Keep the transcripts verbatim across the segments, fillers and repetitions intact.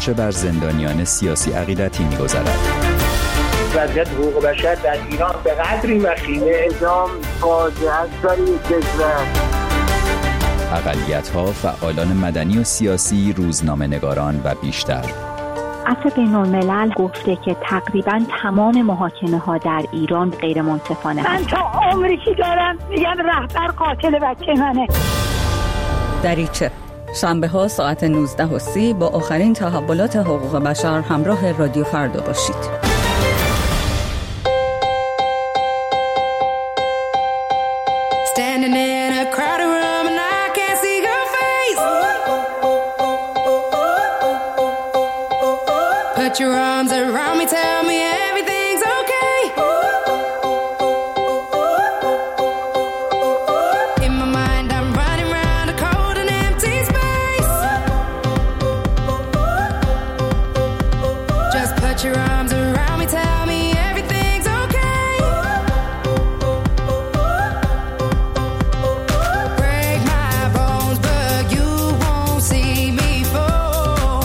چه بر زندانیان سیاسی عقیدتی می‌گذرد. وضعیت حقوق بشر در ایران به قدری وخیمه، اعدام فاجعه است برای کشور. اقلیت‌ها، فعالان مدنی و سیاسی، روزنامه‌نگاران و بیشتر. عفو بین‌الملل گفته که تقریباً تمام محاکمه‌ها در ایران غیر منصفانه من تا عمری که دارم میگم رهبر قاتل بچه منه. دریچه شنبه ها ساعت نوزده و سی با آخرین تحولات حقوق بشر همراه رادیو فردا باشید. Put your arms around me, tell me everything's okay. In my mind I'm running round a cold and empty space. Just put your arms around me, tell me everything's okay. Break my bones but you won't see me fall.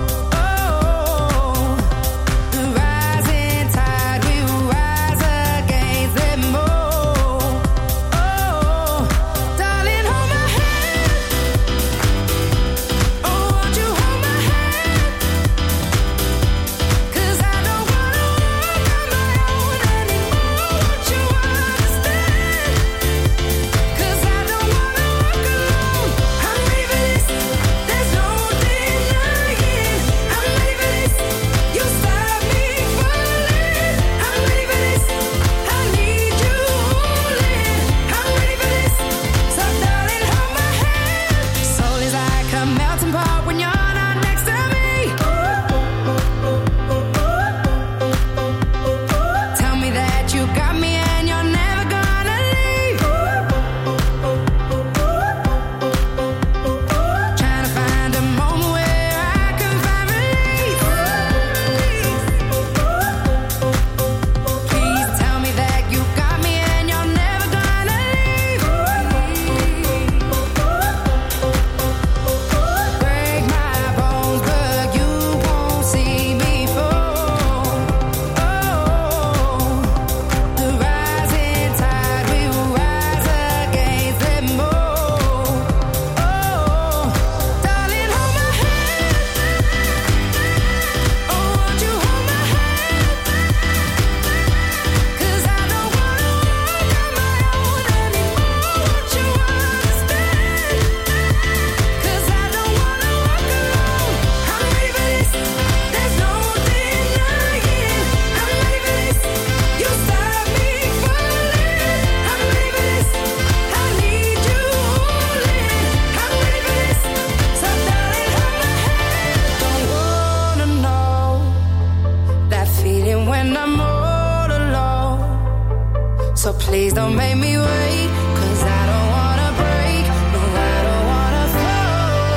So please don't make me wait, 'cause I don't wanna break, no I don't wanna fall.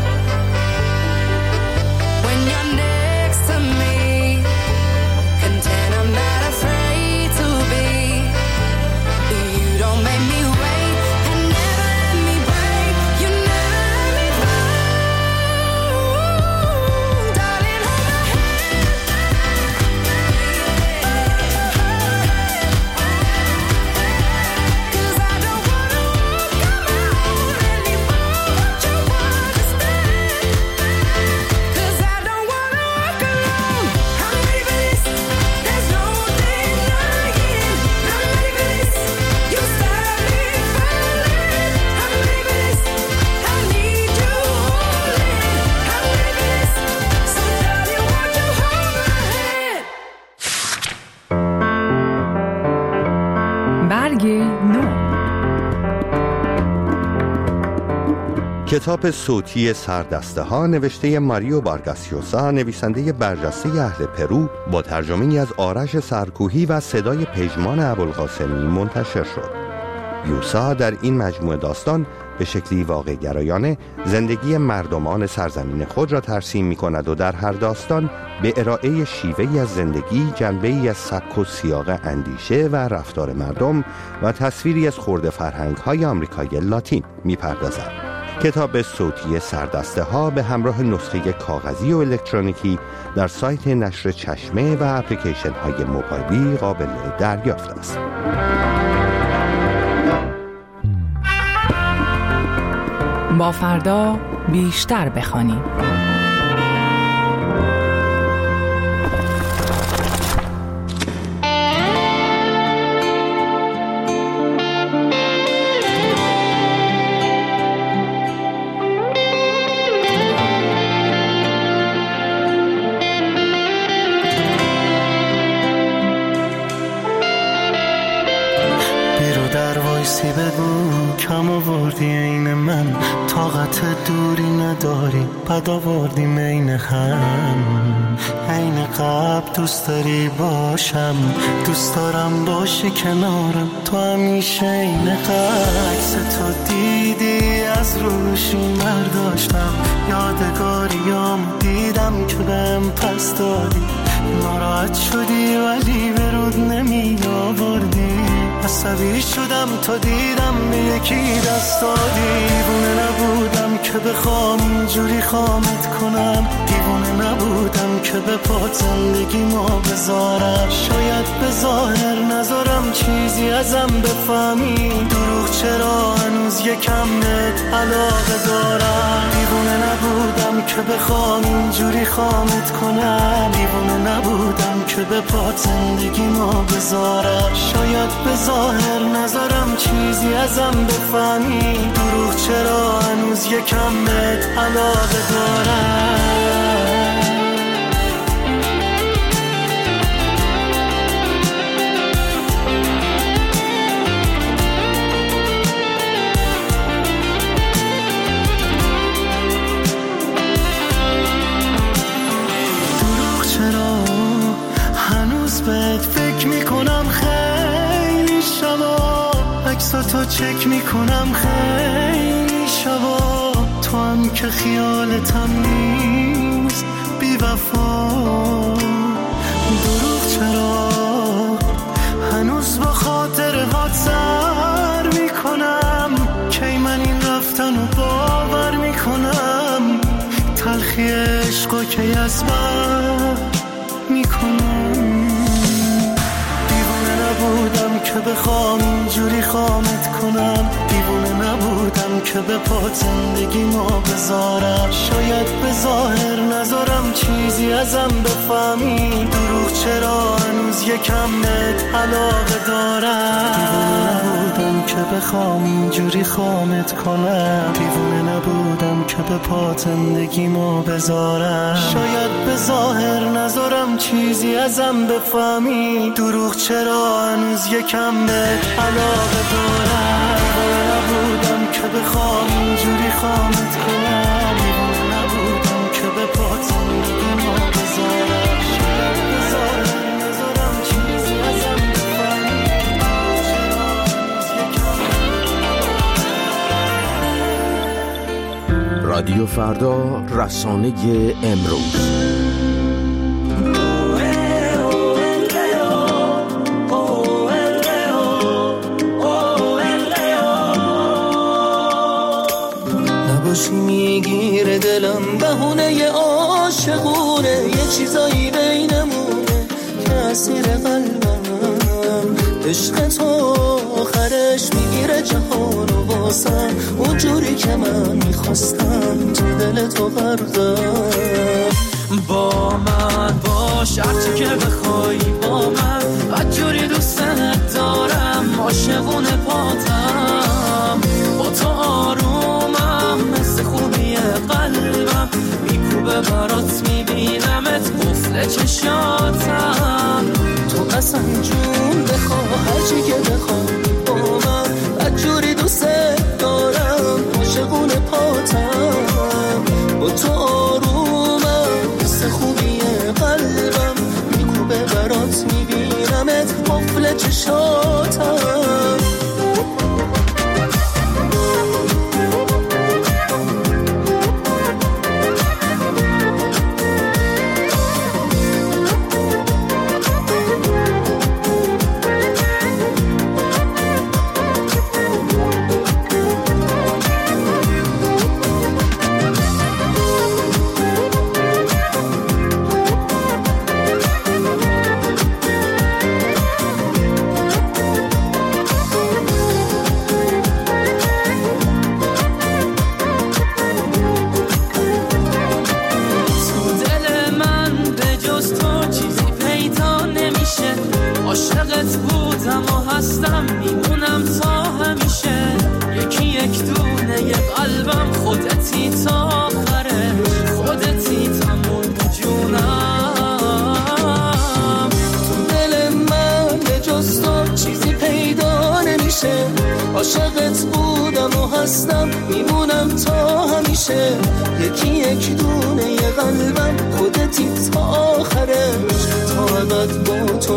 When you're next to me, content I'm not afraid to be. You don't make me wait, and never let me break, you never let me fall. Darling, hold my hand. کتاب صوتی سردسته ها نوشته ماریو وارگاس یوسا، نویسنده برجسته اهل پرو، با ترجمه‌ای از آرش سرکوهی و صدای پژمان ابوالقاسمی منتشر شد. یوسا در این مجموعه داستان به شکلی واقع گرایانه زندگی مردمان سرزمین خود را ترسیم می کند و در هر داستان به ارائه شیوهی از زندگی، جنبه‌ای از سبک و سیاق اندیشه و رفتار مردم و تصویری از خرده فرهنگ‌های آمریکای لاتین می پردازد. کتاب صوتی سردسته ها به همراه نسخه کاغذی و الکترونیکی در سایت نشر چشمه و اپلیکیشن های موبایلی قابل دریافت است. با فردا بیشتر بخوانیم. بگو کم آوردی این من، طاقت دوری نداری، بد آوردی مین هم. عین قبل دوست داری باشم، دوست دارم باشی کنارم، تو همیشه این عکس تو دیدی از روشون برداشتم، یادگاریام دیدم که بهم پس دادی، ناراحت شدی ولی به رود نمی آوردی، عصبی شدم تا دیدم به یکی دست دادی. دیوونه نبودم که بخوام اینجوری خامت کنم، دیوونه نبودم که به پات زندگی ما بذارم، شاید به ظاهر نذارم چیزی ازم بفهمی، دروغ چرا هنوز یکم بهت علاقه دارم. دیوونه نبودم که بخوام اینجوری خامت کنم، دیوونه نبودم که به پات زندگی ما بذارم، شاید به ظاهر نذارم چیزی ازم بفهمی، دروغ چرا هنوز یکم بهت علاقه دارم. دروغ چرا هنوز بهت فکر میکنم، خیلی شبا عکساتو چک میکنم، خیلی شبا تو هم که خیالتم نیست بی وفا. دروغ چرا هنوز با خاطر هات سر میکنم، کی من این رفتن رو باور میکنم، تلخی عشقا کی از بر میکنم. نبودم که بخوام اینجوری خامت کنم، دیوونه نبودم که به پات زندگی ما بذارم، شاید به ظاهر نذارم چیزی ازم بفهمی، دروغ چرا هنوز یکم بهت علاقه دارم. دیوونه نبودم که بخوام اینجوری خامت کنم، دیوونه نبودم که به پات زندگی ما بذارم، شاید به ظاهر نذارم چیزی ازم بفهمی، دروغ چرا هنوز یکم بهت علاقه دارم. نبودم که بخوام اینجوری خامت کنم، دیوونه نبودم که به پات زندگی ما بذارم، شاید به ظاهر نذارم چیزی ازم بفهمی، چرا هنوز یکم. رادیو فردا، رسانه امروز. میگیره دلم بهونه عاشقونه، یه چیزایی بینمونه که اسیر قلبم، عشق تو آخرش میگیره جهان و واسم، اونجوری که من میخواستم تو دل تو غرقم. با من باش هرچی که بخوای، با من بدجوری دوستت دارم، عاشقونه پاتم، با تو آرومم، مثل خوبی قلبم میکوبه برات، میبینمت قفل چشاتم، تو قسم جون بخوا هرچی که بخوای، با من بدجوری دوستت دارم، عاشقونه پاتم، با تو آرومم، مثل خوبی قلبم میکوبه برات، میبینمت قفل چشاتم. عاشقت بودم و هستم میمونم تا همیشه یکی یک دونه یه قلبم خودتی تا آخره خودتی تموم جونم تو دل من به جز تو چیزی پیدا نمیشه عاشقت بودم و هستم میمونم تا همیشه یکی یک دونه یه قلبم خودتی تا آخرش تا ابد با تو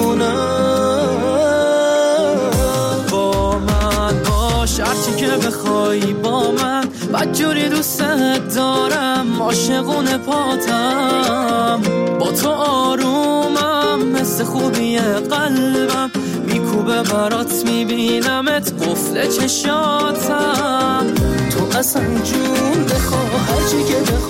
میمونم با من باش هرچی که بخوای با من بدجوری دوستت دارم عاشقونه پاتم با تو آرومم مثل خوبی قلبم میکوبه برات میبینمت قفل چشاتم تو اصلا جون بخوا هرچی که بخوا